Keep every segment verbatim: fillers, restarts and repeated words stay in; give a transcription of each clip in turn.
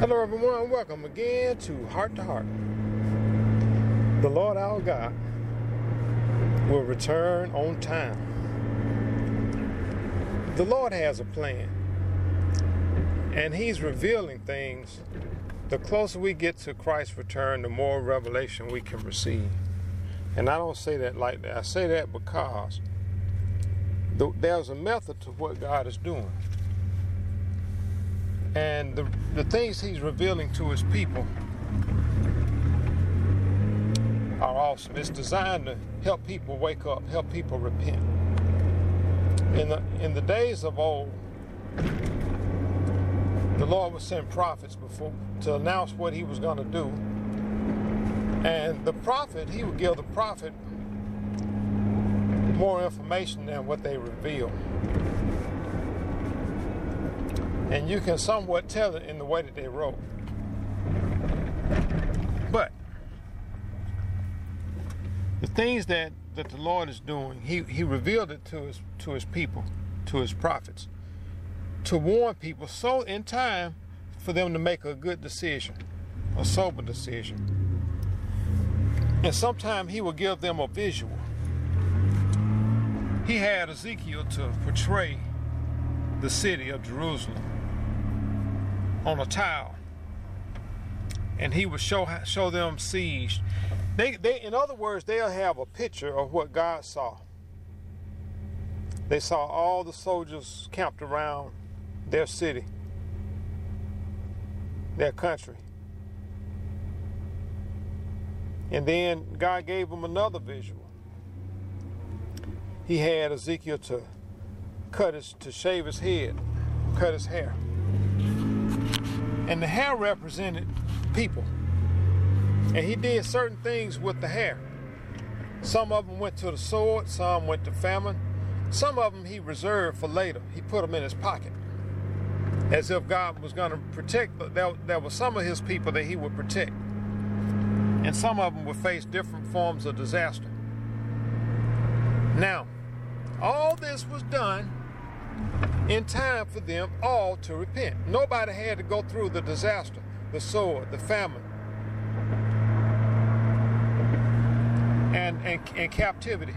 Hello everyone, welcome again to Heart to Heart. The Lord our God will return on time. The Lord has a plan, and He's revealing things. The closer we get to Christ's return, the more revelation we can receive. And I don't say that like that. I say that because there's a method to what God is doing. And the, the things He's revealing to His people are awesome. It's designed to help people wake up, help people repent. In the, in the days of old, the Lord would send prophets before to announce what He was going to do. And the prophet, He would give the prophet more information than what they reveal. And you can somewhat tell it in the way that they wrote. But the things that, that the Lord is doing, he, he revealed it to his, to his people, to His prophets, to warn people so in time for them to make a good decision, a sober decision. And sometimes He will give them a visual. He had Ezekiel to portray the city of Jerusalem on a tile, and he would show show them sieged. They, they, in other words, they'll have a picture of what God saw. They saw all the soldiers camped around their city, their country. And then God gave them another visual. He had Ezekiel to cut his, to shave his head, cut his hair. And the hair represented people. And He did certain things with the hair. Some of them went to the sword, some went to famine. Some of them He reserved for later. He put them in His pocket, as if God was going to protect. But there, there were some of His people that He would protect. And some of them would face different forms of disaster. Now, all this was done in time for them all to repent. Nobody had to go through the disaster, the sword, the famine, and, and, and captivity.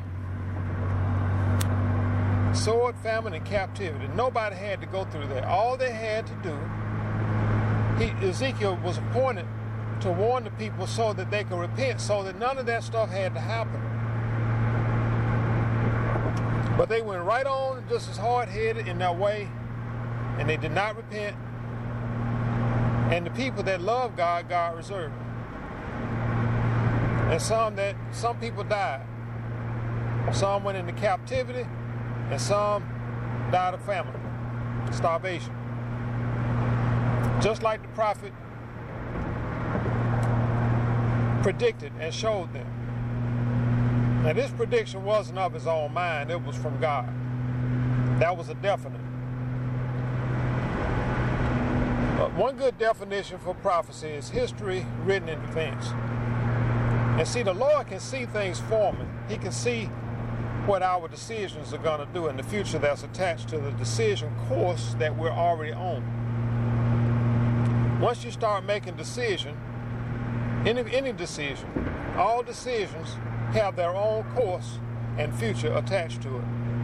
Sword, famine, and captivity. Nobody had to go through that. All they had to do, he, Ezekiel was appointed to warn the people so that they could repent, so that none of that stuff had to happen. But they went right on just as hard-headed in their way, and they did not repent. And the people that love God, God reserved. And some that some people died. Some went into captivity, and some died of famine, starvation. Just like the prophet predicted and showed them. Now, this prediction wasn't of his own mind, it was from God. That was a definite. But one good definition for prophecy is history written in advance. And see, the Lord can see things forming. He can see what our decisions are going to do in the future that's attached to the decision course that we're already on. Once you start making decision, any, any decision, all decisions have their own course and future attached to it.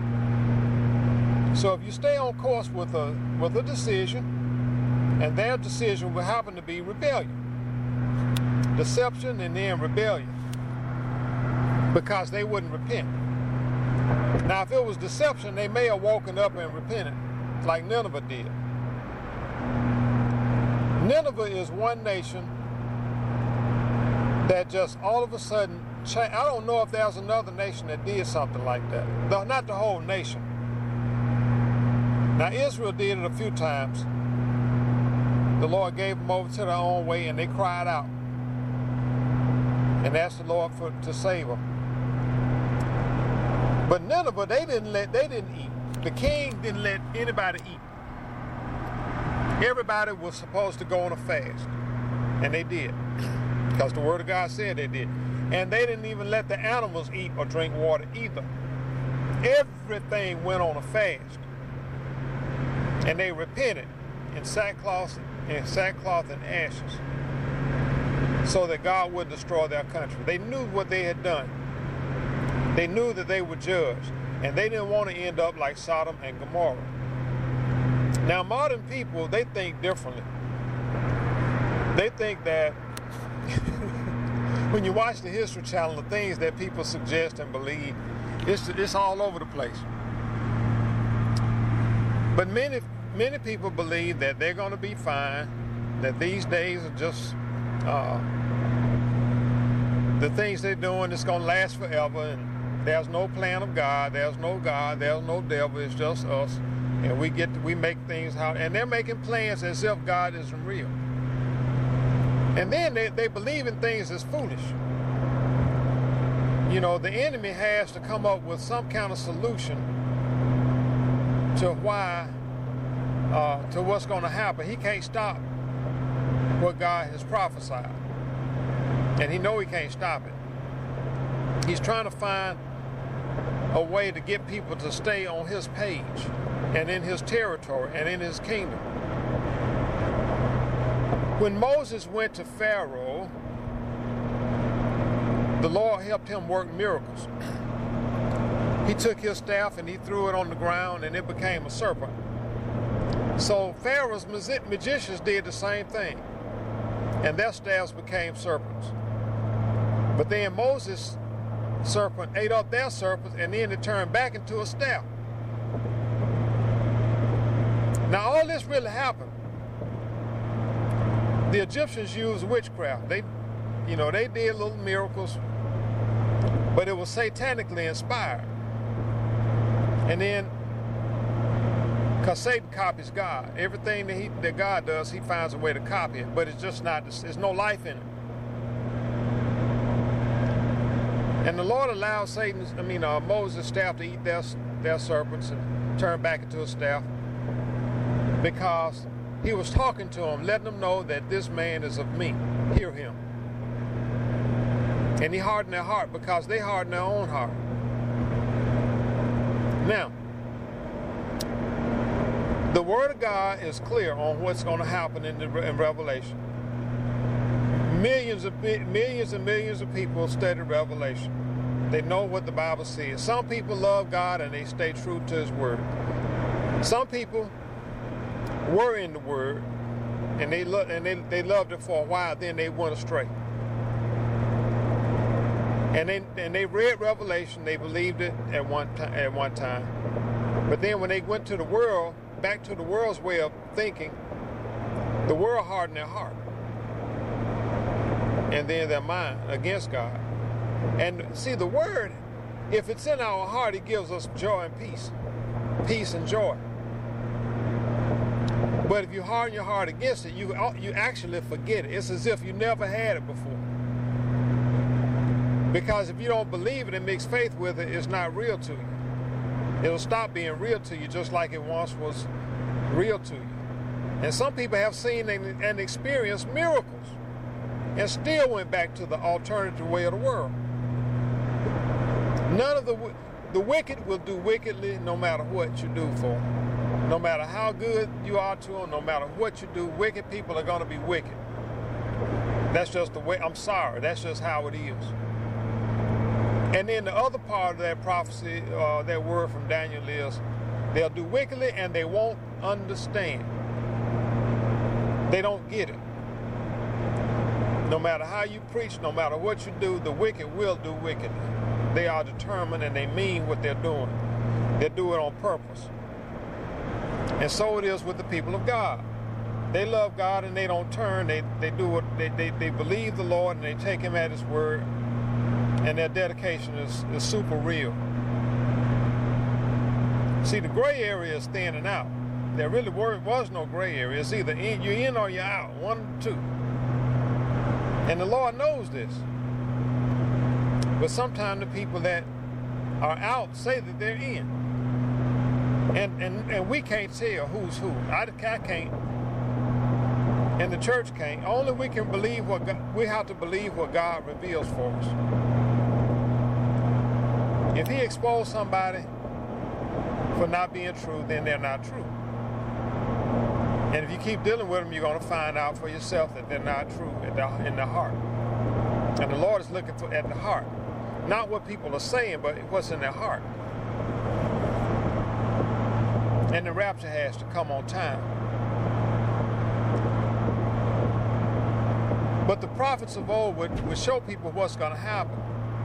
So if you stay on course with a with a decision, and their decision will happen to be rebellion, deception, and then rebellion, because they wouldn't repent. Now, if it was deception, they may have woken up and repented, like Nineveh did. Nineveh is one nation that just all of a sudden, I don't know if there's another nation that did something like that. No, not the whole nation. Now, Israel did it a few times. The Lord gave them over to their own way, and they cried out and asked the Lord for to save them. But Nineveh, they didn't let they didn't eat. The king didn't let anybody eat. Everybody was supposed to go on a fast, and they did, because the Word of God said they did. And they didn't even let the animals eat or drink water either. Everything went on a fast. And they repented in sackcloth in sackcloth and ashes so that God would destroy their country. They knew what they had done. They knew that they were judged, and they didn't want to end up like Sodom and Gomorrah. Now, modern people, they think differently. They think that when you watch the History Channel, the things that people suggest and believe, it's, it's all over the place. But many, many people believe that they're going to be fine, that these days are just uh, the things they're doing is going to last forever, and there's no plan of God, there's no God, there's no devil, it's just us, and we get to, we make things how, and they're making plans as if God isn't real. And then they, they believe in things as foolish. You know, the enemy has to come up with some kind of solution to why, uh, to what's going to happen. He can't stop what God has prophesied. And he know he can't stop it. He's trying to find a way to get people to stay on his page and in his territory and in his kingdom. When Moses went to Pharaoh, the Lord helped him work miracles. He took his staff and he threw it on the ground and it became a serpent. So Pharaoh's magicians did the same thing, and their staffs became serpents. But then Moses' serpent ate up their serpents, and then it turned back into a staff. Now all this really happened. The Egyptians used witchcraft. They, you know, they did little miracles, but it was satanically inspired. And then, because Satan copies God, everything that, he, that God does, he finds a way to copy it, but it's just not, there's no life in it. And the Lord allowed Satan, I mean, uh, Moses' staff to eat their, their serpents and turn back into a staff, because he was talking to them, letting them know that this man is of me. Hear him. And he hardened their heart because they hardened their own heart. Now, the Word of God is clear on what's going to happen in, the, in Revelation. Millions of millions and millions of people study Revelation. They know what the Bible says. Some people love God and they stay true to His Word. Some people were in the Word and they lo- and they, they loved it for a while, then they went astray. And they and they read Revelation, they believed it at one time at one time. But then when they went to the world, back to the world's way of thinking, the world hardened their heart. And then their mind against God. And see, the Word, if it's in our heart, it gives us joy and peace. Peace and joy. But if you harden your heart against it, you, you actually forget it. It's as if you never had it before. Because if you don't believe it and mix faith with it, it's not real to you. It'll stop being real to you just like it once was real to you. And some people have seen and, and experienced miracles and still went back to the alternative way of the world. None of the the wicked will do wickedly no matter what you do for them. No matter how good you are to them, no matter what you do, wicked people are going to be wicked. That's just the way, I'm sorry, that's just how it is. And then the other part of that prophecy, uh, that word from Daniel is, they'll do wickedly and they won't understand. They don't get it. No matter how you preach, no matter what you do, the wicked will do wickedly. They are determined and they mean what they're doing. They do it on purpose. And so it is with the people of God. They love God and they don't turn. They they do what they, they, they believe the Lord and they take Him at His word. And their dedication is, is super real. See, the gray area is standing out. There really were, was no gray area. It's either in, you're in or you're out. One or two. And the Lord knows this. But sometimes the people that are out say that they're in. And and, and we can't tell who's who. I, I can't. And the church can't. Only we can believe what God, we have to believe what God reveals for us. If He exposed somebody for not being true, then they're not true. And if you keep dealing with them, you're going to find out for yourself that they're not true in the, in the heart. And the Lord is looking for at the heart. Not what people are saying, but what's in their heart. And the rapture has to come on time. But the prophets of old would, would show people what's going to happen.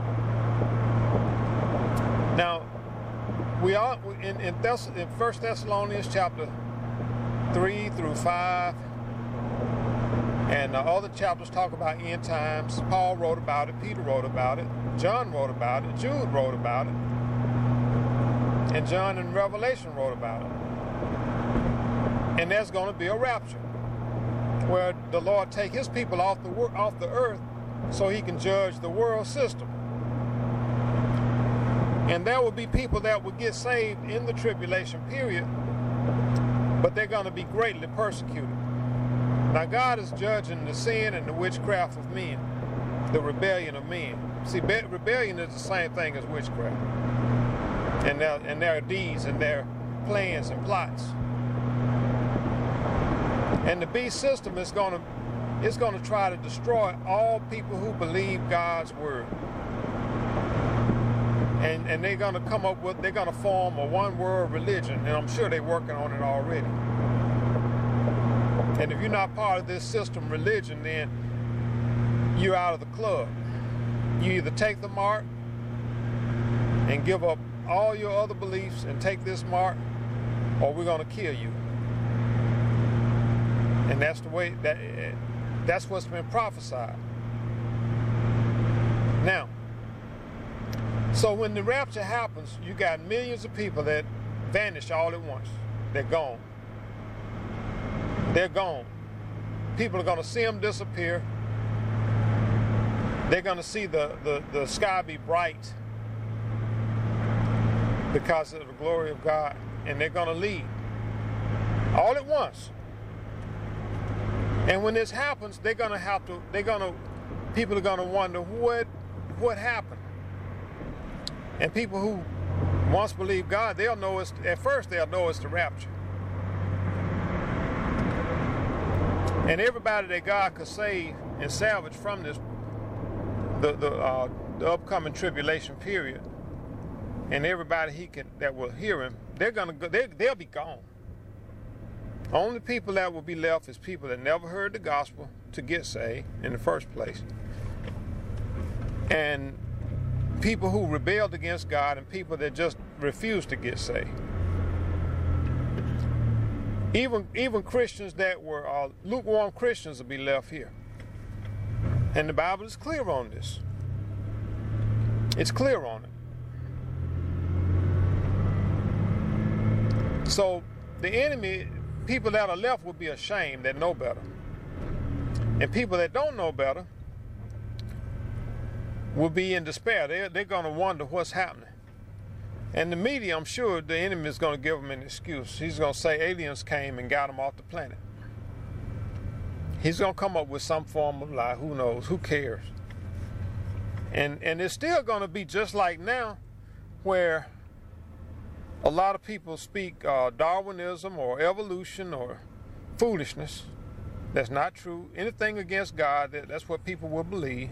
Now, we are in, in, Thess- in First Thessalonians chapter three through five, and uh, other chapters talk about end times. Paul wrote about it, Peter wrote about it, John wrote about it, Jude wrote about it, and John in Revelation wrote about it. And there's going to be a rapture where the Lord take his people off the off the earth so he can judge the world system. And there will be people that will get saved in the tribulation period, but they're going to be greatly persecuted. Now God is judging the sin and the witchcraft of men, the rebellion of men. See, be- rebellion is the same thing as witchcraft, and their, and their deeds and their plans and plots. And the beast system is going to it's going to try to destroy all people who believe God's word. And and they're going to come up with they're going to form a one-world religion, and I'm sure they're working on it already. And if you're not part of this system religion, then you're out of the club. You either take the mark and give up all your other beliefs and take this mark, or we're going to kill you. And that's the way that that's what's been prophesied. Now, so when the rapture happens, you got millions of people that vanish all at once. They're gone. They're gone. People are going to see them disappear. They're going to see the, the, the sky be bright because of the glory of God, and they're going to leave all at once. And when this happens, they're going to have to, they're going to, people are going to wonder what, what happened. And people who once believed God, they'll know it's, at first they'll know it's the rapture. And everybody that God could save and salvage from this, the the, uh, the upcoming tribulation period, and everybody he can that will hear him, they're gonna go, they they'll be gone. Only people that will be left is people that never heard the gospel to get saved in the first place, and people who rebelled against God, and people that just refused to get saved. Even even Christians that were uh, lukewarm Christians will be left here. And the Bible is clear on this. It's clear on it. So the enemy, people that are left will be ashamed that know better. And people that don't know better will be in despair. They're, they're going to wonder what's happening. And the media, I'm sure the enemy is going to give them an excuse. He's going to say aliens came and got them off the planet. He's going to come up with some form of lie. Who knows? Who cares? And and it's still going to be just like now, where a lot of people speak uh, Darwinism or evolution or foolishness. That's not true. Anything against God, that, that's what people will believe.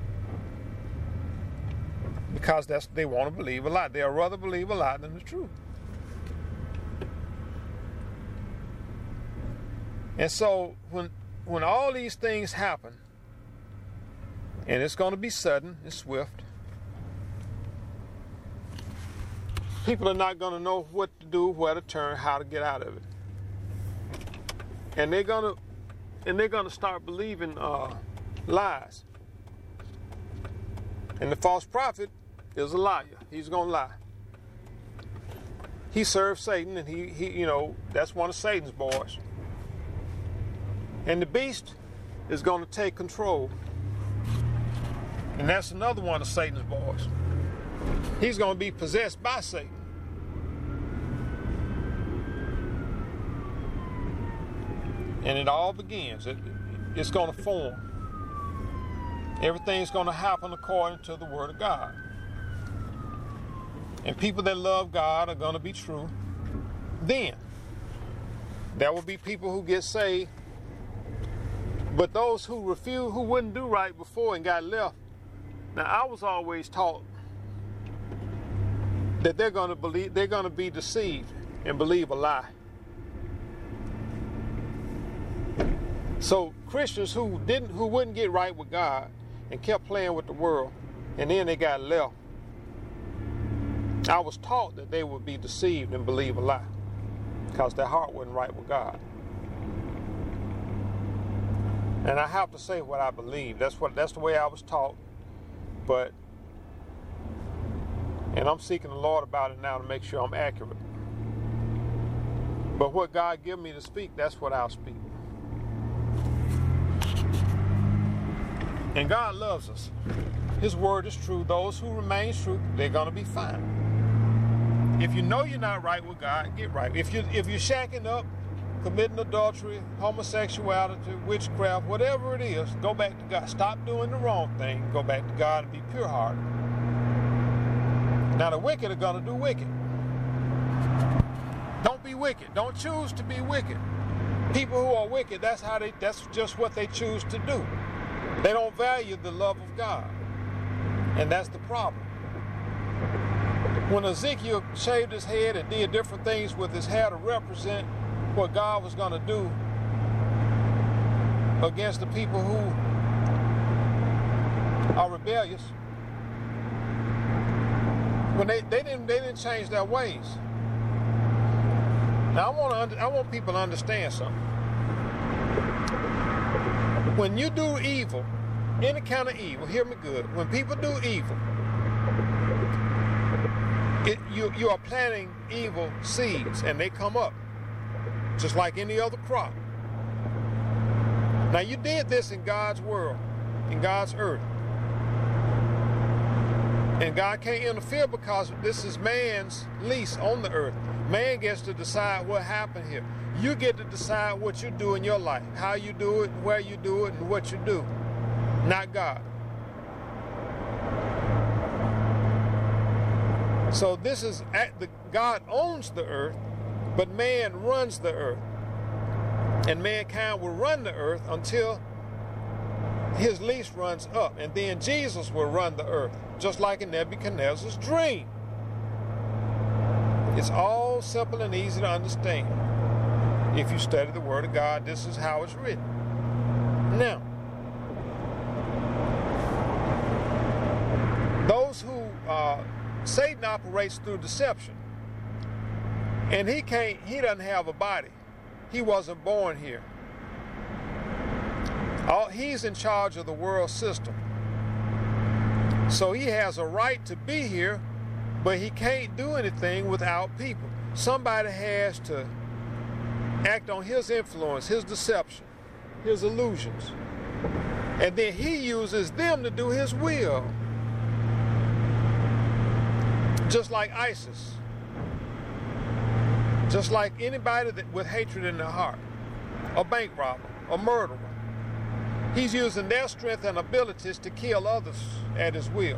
Because that's they want to believe a lie. They'll rather believe a lie than the truth. And so when when all these things happen, and it's going to be sudden, it's swift, people are not going to know what to do, where to turn, how to get out of it. And they're going to and they're going to start believing uh, lies. And the false prophet is a liar. He's going to lie. He serves Satan, and he, he, you know, that's one of Satan's boys. And the beast is going to take control. And that's another one of Satan's boys. He's going to be possessed by Satan. And it all begins. It, it's going to form. Everything's going to happen according to the Word of God. And people that love God are going to be true then. There will be people who get saved, but those who refuse, who wouldn't do right before and got left. Now, I was always taught that they're going to believe, they're going to be deceived and believe a lie. So Christians who didn't, who wouldn't get right with God and kept playing with the world, and then they got left, I was taught that they would be deceived and believe a lie because their heart wasn't right with God. And I have to say what I believe. That's what that's the way I was taught. But and I'm seeking the Lord about it now to make sure I'm accurate. But what God give me to speak, that's what I'll speak. And God loves us. His word is true. Those who remain true, they're going to be fine. If you know you're not right with God, get right. If you if you're shacking up, committing adultery, homosexuality, witchcraft, whatever it is, go back to God. Stop doing the wrong thing. Go back to God and be pure-hearted. Now the wicked are going to do wicked. Don't be wicked. Don't choose to be wicked. People who are wicked, that's how they that's just what they choose to do. They don't value the love of God. And that's the problem. When Ezekiel shaved his head and did different things with his hair to represent what God was going to do against the people who are rebellious, when they, they didn't they didn't change their ways. Now I want to I want people to understand something. When you do evil, any kind of evil, hear me good. When people do evil, it, you you are planting evil seeds, and they come up, just like any other crop. Now you did this in God's world, in God's earth. And God can't interfere because this is man's lease on the earth. Man gets to decide what happened here. You get to decide what you do in your life, how you do it, where you do it, and what you do. Not God. So this is, at the, God owns the earth, but man runs the earth. And mankind will run the earth until his lease runs up. And then Jesus will run the earth, just like in Nebuchadnezzar's dream. It's all simple and easy to understand. If you study the Word of God, this is how it's written. Now, those who, uh, Satan operates through deception. And he can't, he doesn't have a body. He wasn't born here. All, he's in charge of the world system. So he has a right to be here, but he can't do anything without people. Somebody has to act on his influence, his deception, his illusions. And then he uses them to do his will. Just like ISIS. Just like anybody that, with hatred in their heart. A bank robber, a murderer. He's using their strength and abilities to kill others at his will.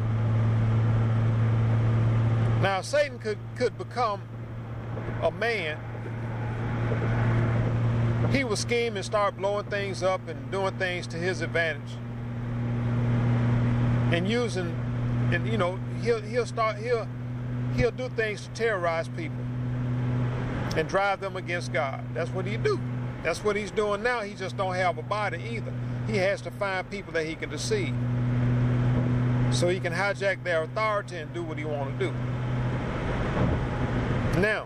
Now, Satan could, could become a man. He would scheme and start blowing things up and doing things to his advantage. And using, and you know, he'll he'll start he'll he'll do things to terrorize people and drive them against God. That's what he do. That's what he's doing now. He just don't have a body either. He has to find people that he can deceive, so he can hijack their authority and do what he want to do. Now,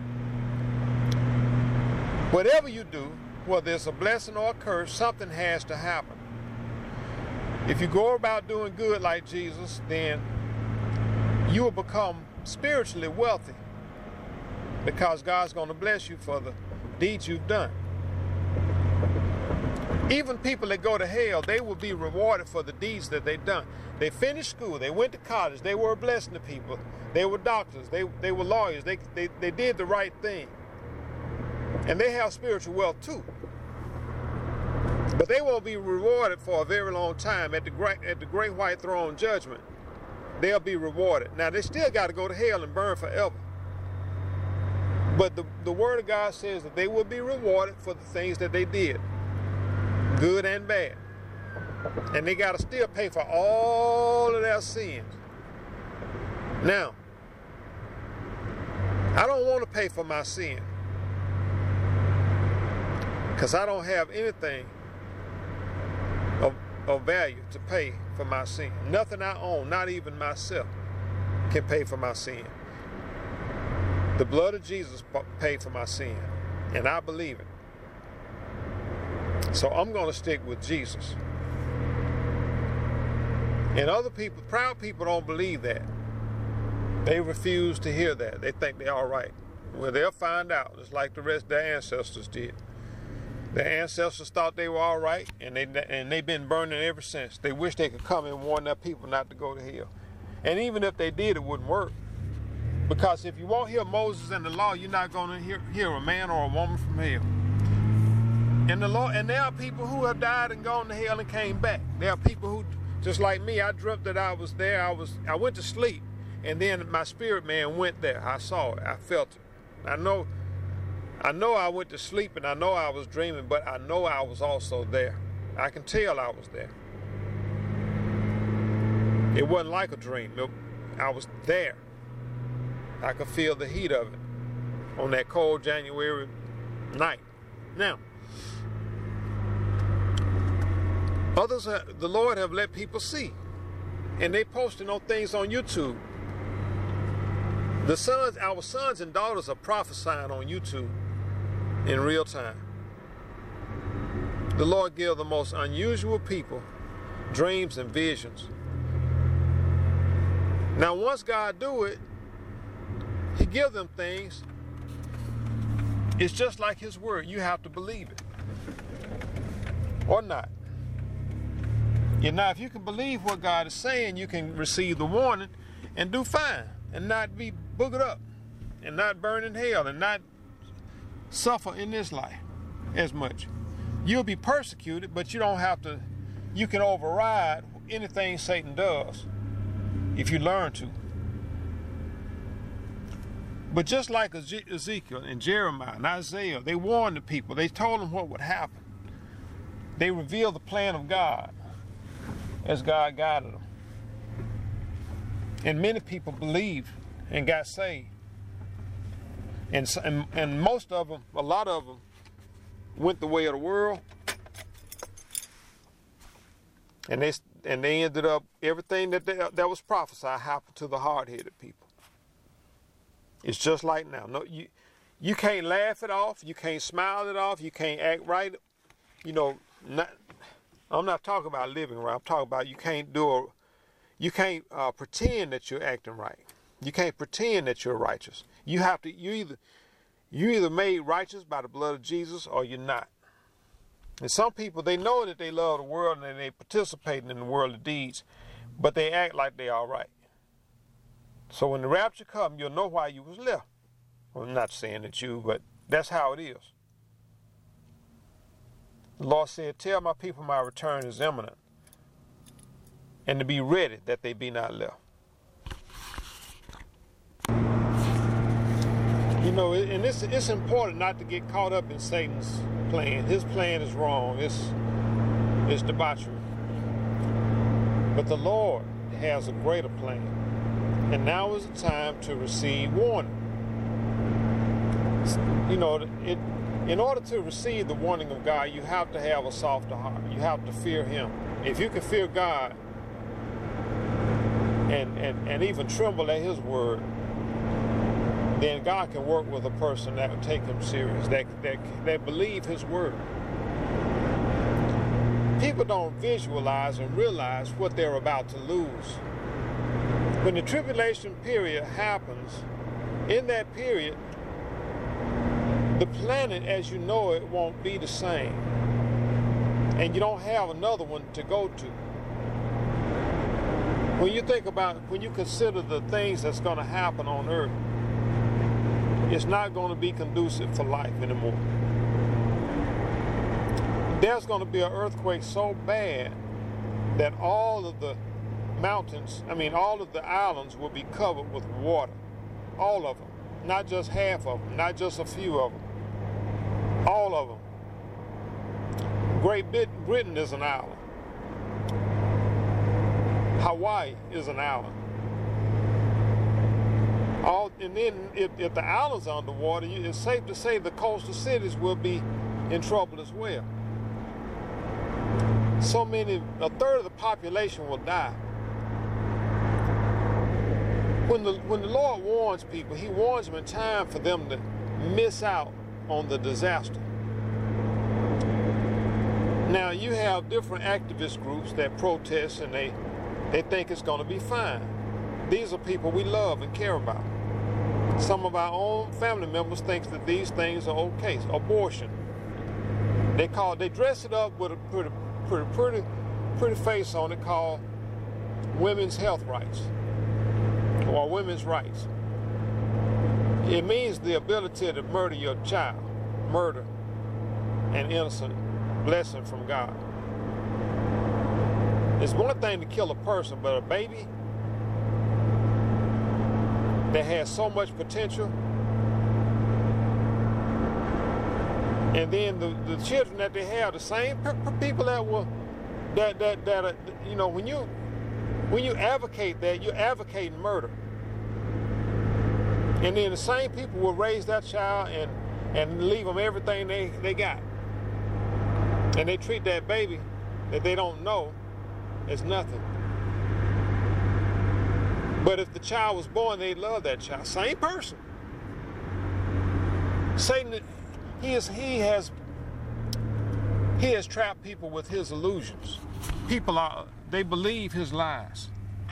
whatever you do, whether it's a blessing or a curse, something has to happen. If you go about doing good like Jesus, then you will become spiritually wealthy because God's going to bless you for the deeds you've done. Even people that go to hell, they will be rewarded for the deeds that they've done. They finished school, they went to college, they were a blessing to people, they were doctors, they, they were lawyers, they, they, they did the right thing. And they have spiritual wealth too. But they won't be rewarded for a very long time. At the great, at the great white throne judgment, they'll be rewarded. Now, they still got to go to hell and burn forever. But the, the Word of God says that they will be rewarded for the things that they did, good and bad. And they got to still pay for all of their sins. Now, I don't want to pay for my sin, because I don't have anything of, of value to pay for my sin. Nothing I own, not even myself, can pay for my sin. The blood of Jesus paid for my sin, and I believe it. So I'm going to stick with Jesus. And other people, proud people, don't believe that. They refuse to hear that. They think they're all right. Well, they'll find out, just like the rest of their ancestors did. Their ancestors thought they were all right, and, they, and they've been burning ever since. They wish they could come and warn their people not to go to hell. And even if they did, it wouldn't work. Because if you won't hear Moses and the law, you're not going to hear, hear a man or a woman from hell. And the Lord, and there are people who have died and gone to hell and came back. There are people who, just like me, I dreamt that I was there. I was, I went to sleep, and then my spirit man went there. I saw it. I felt it. I know, I know I went to sleep, and I know I was dreaming, but I know I was also there. I can tell I was there. It wasn't like a dream. It, I was there. I could feel the heat of it on that cold January night. Now, others, have, the Lord have let people see, and they posting on things on YouTube. The sons, our sons and daughters are prophesying on YouTube in real time. The Lord gives the most unusual people dreams and visions. Now, once God do it, He gives them things. It's just like His word. You have to believe it or not. You know, if you can believe what God is saying, you can receive the warning and do fine and not be boogered up and not burn in hell and not suffer in this life as much. You'll be persecuted, but you don't have to. You can override anything Satan does if you learn to. But just like Ezekiel and Jeremiah and Isaiah, they warned the people. They told them what would happen. They revealed the plan of God as God guided them. And many people believed and got saved. And, and, and most of them, a lot of them, went the way of the world. And they, and they ended up, everything that, they, that was prophesied happened to the hard-headed people. It's just like now. No, you you can't laugh it off. You can't smile it off. You can't act right. You know, not, I'm not talking about living right. I'm talking about you can't do a, you can't uh, pretend that you're acting right. You can't pretend that you're righteous. You have to. You either you either made righteous by the blood of Jesus or you're not. And some people, they know that they love the world and they participating in the worldly deeds, but they act like they all right. So when the rapture comes, you'll know why you was left. Well, I'm not saying that you, but that's how it is. The Lord said, tell my people my return is imminent, and to be ready that they be not left. You know, and it's, it's important not to get caught up in Satan's plan. His plan is wrong. It's, it's debauchery. But the Lord has a greater plan. And now is the time to receive warning. You know, it, in order to receive the warning of God, you have to have a softer heart. You have to fear Him. If you can fear God and, and, and even tremble at His word, then God can work with a person that will take Him serious, that, that, that believe His word. People don't visualize and realize what they're about to lose. When the tribulation period happens, in that period, the planet as you know it won't be the same. And you don't have another one to go to. When you think about, when you consider the things that's going to happen on earth, it's not going to be conducive for life anymore. There's going to be an earthquake so bad that all of the mountains, I mean all of the islands will be covered with water. All of them. not just half of them, not just a few of them, all of them. Great Britain is an island. Hawaii is an island. All, and then if, if the islands are underwater, it's safe to say the coastal cities will be in trouble as well. So many, a third of the population will die. When the, when the Lord warns people, he warns them in time for them to miss out on the disaster. Now, you have different activist groups that protest and they, they think it's going to be fine. These are people we love and care about. Some of our own family members think that these things are okay. Abortion. They call, they dress it up with a pretty, pretty, pretty, pretty face on it called women's health rights or women's rights. It means the ability to murder your child, murder an innocent blessing from God. It's one thing to kill a person, but a baby that has so much potential, and then the, the children that they have, the same people that will, that that that uh, you know, when you when you advocate that, you're advocating murder, and then the same people will raise that child and and leave them everything they they got, and they treat that baby that they don't know as nothing. But if the child was born, they love that child. Same person. Satan, he is he has he has trapped people with his illusions. People are they believe his lies.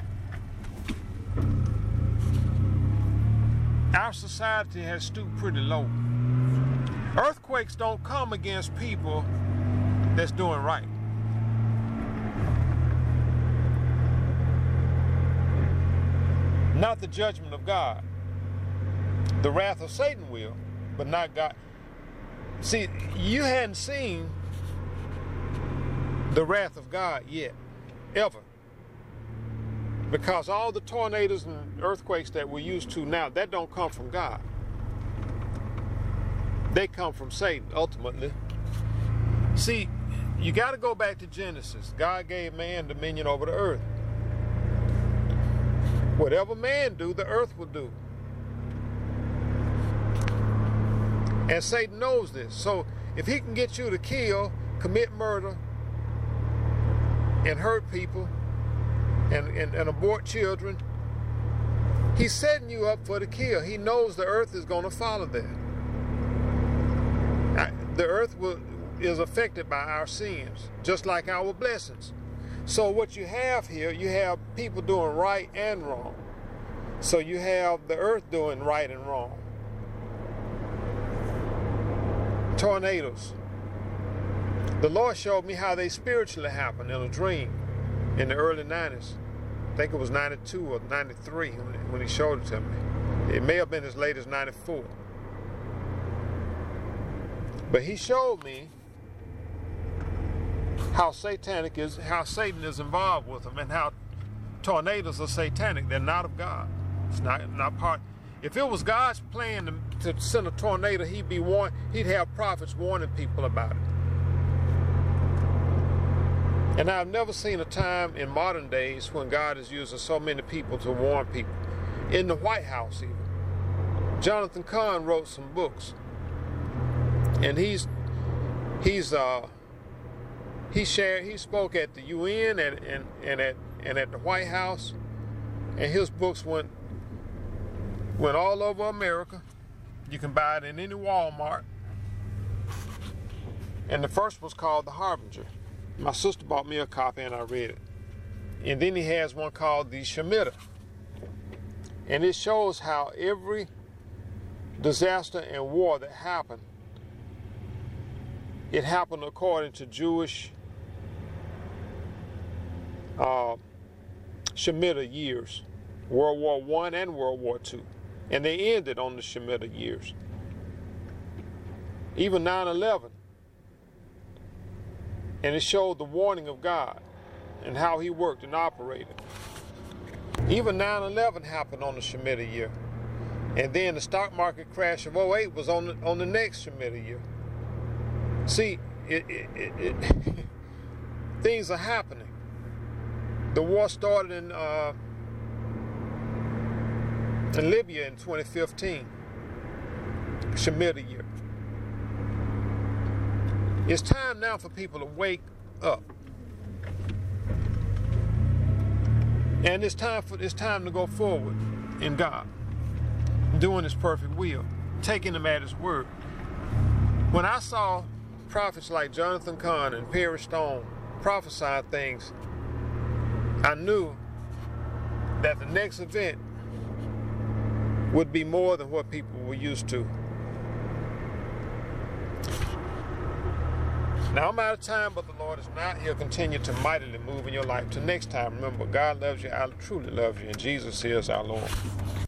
Our society has stooped pretty low. Earthquakes don't come against people that's doing right. Not the judgment of God. The wrath of Satan will, but not God. See, you hadn't seen the wrath of God yet, ever. Because all the tornadoes and earthquakes that we're used to now, that don't come from God. They come from Satan, ultimately. See, you got to go back to Genesis. God gave man dominion over the earth. Whatever man do, the earth will do. And Satan knows this. So if he can get you to kill, commit murder, and hurt people, and, and, and abort children, he's setting you up for the kill. He knows the earth is going to follow that. The earth will, is affected by our sins, just like our blessings. So what you have here, you have people doing right and wrong. So you have the earth doing right and wrong. Tornadoes. The Lord showed me how they spiritually happen in a dream in the early nineties. I think it was ninety-two or ninety-three when he showed it to me. It may have been as late as ninety-four. But he showed me how satanic is, how Satan is involved with them, and how tornadoes are satanic. They're not of God. It's not not part. If it was God's plan to, to send a tornado, he'd be warn, he'd have prophets warning people about it. And I've never seen a time in modern days when God is using so many people to warn people. In the White House, even. Jonathan Cahn wrote some books, and he's he's uh. He shared. He spoke at the U N and, and, and at and at the White House, and his books went went all over America. You can buy it in any Walmart. And the first was called The Harbinger. My sister bought me a copy and I read it. And then he has one called The Shemitah, and it shows how every disaster and war that happened, it happened according to Jewish Uh, Shemitah years, World War One and World War Two, and they ended on the Shemitah years. Even nine eleven, and it showed the warning of God and how he worked and operated. Even nine eleven happened on the Shemitah year. And then the stock market crash of oh eight was on the, on the next Shemitah year. See, it, it, it, it things are happening. The war started in uh, in Libya in twenty fifteen, Shemitah year. It's time now for people to wake up, and it's time for it's time to go forward in God, doing His perfect will, taking Him at His word. When I saw prophets like Jonathan Cahn and Perry Stone prophesying things, I knew that the next event would be more than what people were used to. Now I'm out of time, but the Lord is not. He'll continue to mightily move in your life. Till next time, remember, God loves you. I truly love you, and Jesus is our Lord.